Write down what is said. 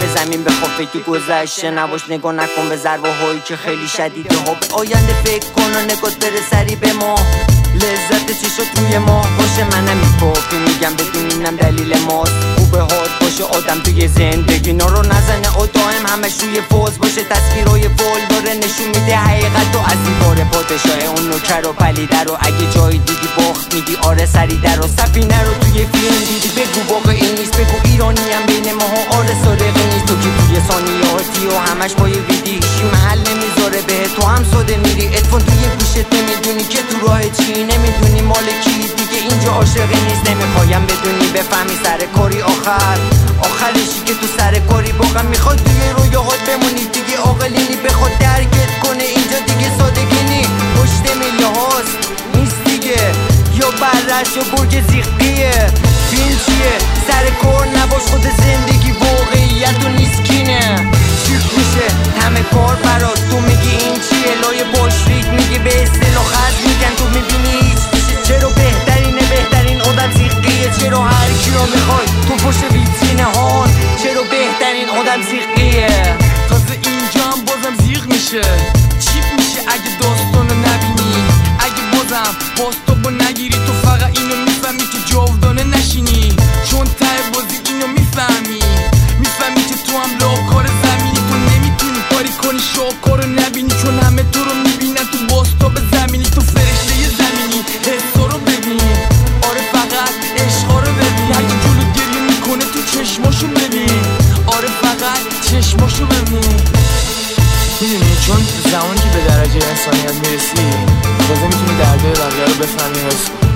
به زمین بخواب فکر گذشته نباش، نگاه نکن به ضربه هایی که خیلی شدیده ها. به آینده فکر کن و نگات بره سری به ما، لذت چی شد توی ما باشه. منم میپاپی میگم بدون اینم دلیل ماست. خوبه هات باشه آدم توی زندگی نارو نزنه و دائم همش روی فوز باشه. تصویرهای فول داره نشون میده حقیقت و از دیوار پادشاه اون نوکر و پلیده رو. اگه جایی دیدی باخت میگی آره سریده رو. سفینه رو توی فیلم دیدی بگو واقعی نیست، بگو ایرانی هم بین ماها آره سارقی نیست. تو که توی ثانیاتی و همش با یه ویدی هیچی محل نمیذاره به تو هم ساده میری. ادفون توی گوشت نمیدونی که تو راه چی، نمیدونی مال کی دیگه اینجا عاشقی نیست. نمیخوایم بدونی بفهمی سر کاری آخرشی که تو سر کاری واقعا میخواد توی رویاهات بمونی دیگه. عاقلینی بخواد درکت کنه اینجا دیگه سادگی نی. پشت میله هاست نیست دیگه یا برش یا گرگ زیقیه. فیلم چیه سر کار نباش، خود زندگی واقعیت و نیست کینه. شیف میشه همه کار برات، تو میگی این چیه لای باشریک میگی به اصطلاح خرج میگن. تو میبینی هیچ میشه چرا بهترین آدم زیقیه. چرا هر کی رو میخوای تو پشت ویترینه هان، چرا بهترین آدم زیقیه. تازه اینجا هم بازم زیق میشه، چیپ میشه اگه داستانو نبینی. اگه بازم باستابو نگیری تو فقط اینو میفهمی که جاودانه نشینی. چون ته بازی اینو میفهمی که تو هم لاکار زمینی. تو نمیتونی کاری کنی شاکارو نبینی، چون همه تو رو میبینن تو باستاب زمینی. تو فرشته زمینی حسا رو ببین، آره فقط عشقا رو ببین. اگه جلو گریه میکنه تو چشماشو ببین، آره فقط چشماشو ببین. میدونی چون زمانی که به درجه انسانیت میرسی تازه میتونی دردای بقیه رو بفهمی.